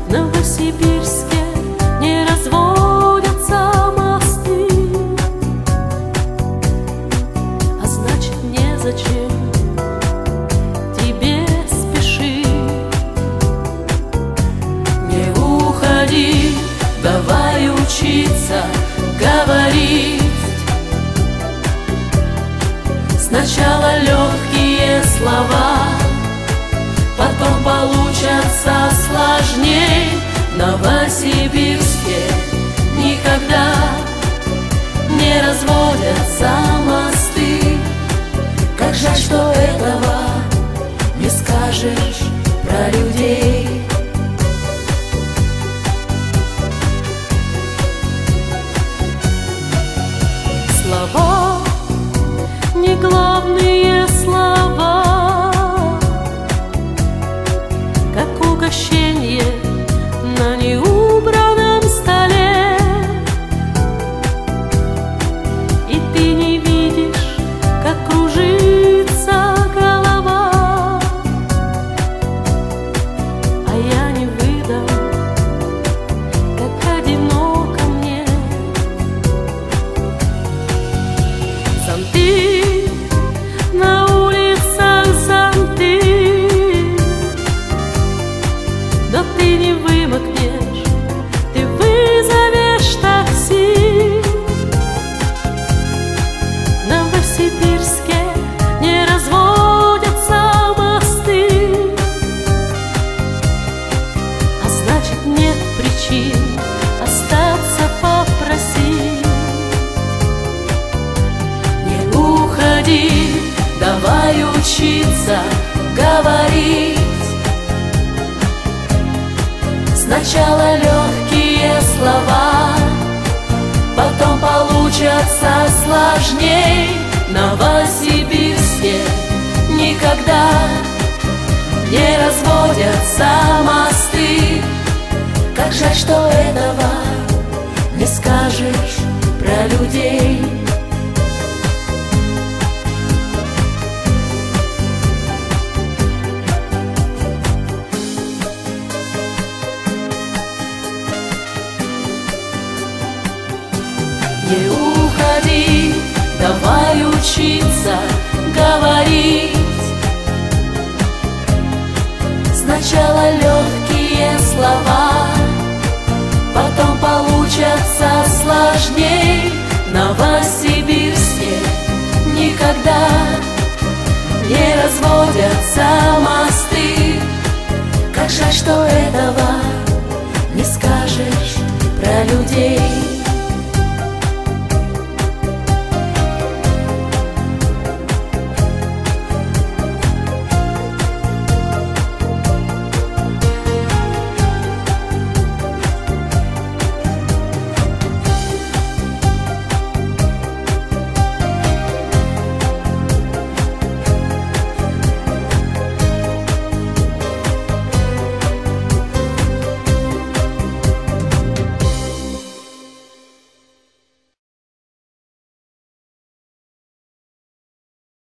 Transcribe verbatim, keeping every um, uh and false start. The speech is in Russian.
В Новосибирске не разводятся мосты, а значит, незачем тебе спешить. Не уходи, давай учиться говорить. Сначала легкие слова, потом получатся сложней. В Новосибирске никогда не разводятся мосты. Как жаль, что этого не скажешь про людей. Слова, не главные слова, как угощение на неубранном столе. И ты не видишь, как кружится голова, а я не выдам, как одиноко мне. Зонты на улицах, зонты, но ты не вымокнешь, ты вызовешь такси. В Новосибирске не разводятся мосты, а значит, нет причин остаться попросить. Не уходи, давай учиться говорить. Сначала легкие слова, потом получатся сложней. В Новосибирске никогда не разводятся мосты. Как жаль, что этого не скажешь про людей. Не уходи, давай учиться говорить. Сначала легкие слова, потом получатся сложней. В Новосибирске никогда не разводятся мосты. Как жаль, что этого не скажешь про людей.